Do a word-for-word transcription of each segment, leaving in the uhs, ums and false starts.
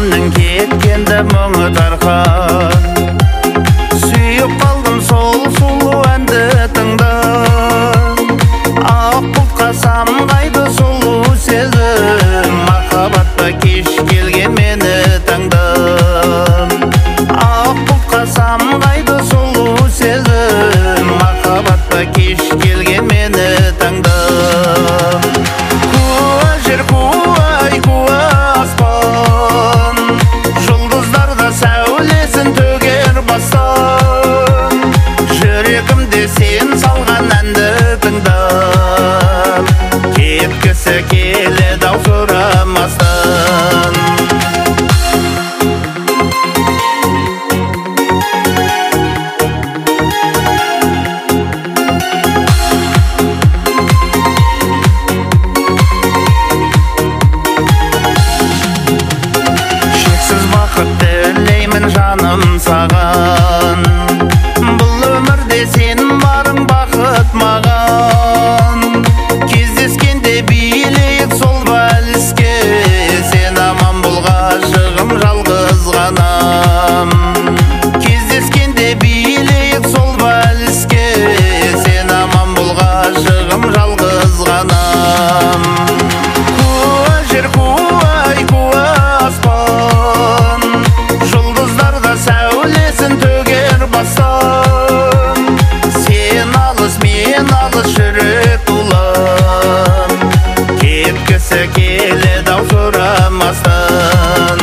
жанымның кеткенді мұңы тарқар. Сүйіп қалдым сол сұлу әнді тыңдап, ақ бұлтқа самғайды сұлу сезім, махаббатқа кеш келген мені таңдап. Ақ бұлтқа самғайды сұлу сезім, махаббатқа кеш келген мені таңдап. Куә жер, куә, куә аспан, жұлдыздарда сәулесін төгер бастан. Жүрегімде сен салған әнді тыңдап, кеткісі келеді ау сұрамастан. Тілеймін жаным саған, бұл өмірде сен барың бақыт маған. Кездескенде билейік сол вальске, сен аман бол ғашығым жалғыз ғанам. Кездескенде билейік сол вальске, сен аман бол ғашығым жалғыз ғанам. Куә жер, куә, куә аспан, жұлдыздарда сәулесін төгер бастан. Сен алыс, мен алыс, жүрек тулап, кеткісі келеді ау сұрамастан.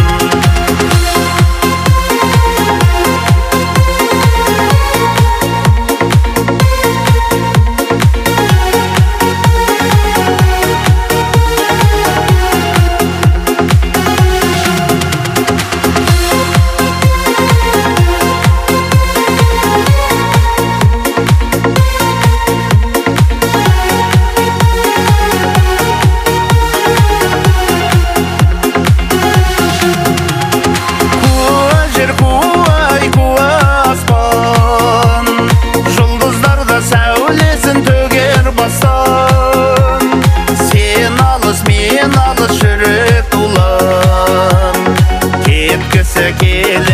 Сәулесін төгер бастан. Сен алыс, мен алыс, жүрек тулап, кеткісі келеді